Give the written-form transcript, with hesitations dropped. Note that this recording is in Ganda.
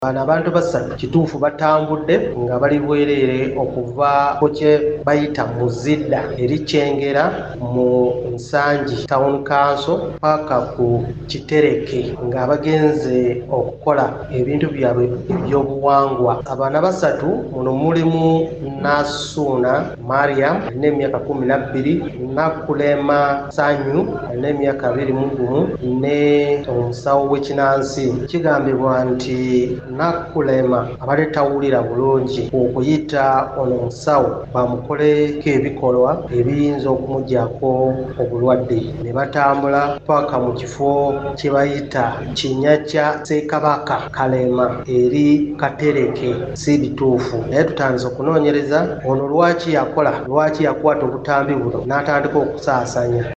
Bano abantu basatu kituufu batambudde nga bali bwereere okuva ku kye bayita Muzidda eri Kyengera mu Nsangi Town Council paka ku Kitereke nga bagenze okukola ebintu byabwe eby'obuwangwa. Abaana basatu muno mulimu Nasuuna Mariam alina emyaka 12, Nakulema Sanyu alina emyaka 21 ne omusawo w'ekinansi. Kigambibwa nti Nakulema abadde tawulira bulungi okuyita ono omusawo bamukoleko ebikolwa ebiyinza okumugyako obulwadde. Ne batambula paka mu kifo kye bayita Kinyakya Ssekabaka Kalema eri Katereke. Si bituufu naye tutandise okunoonyereza ono lwaki yakwata obutambi buno n'atandika okusaasanya.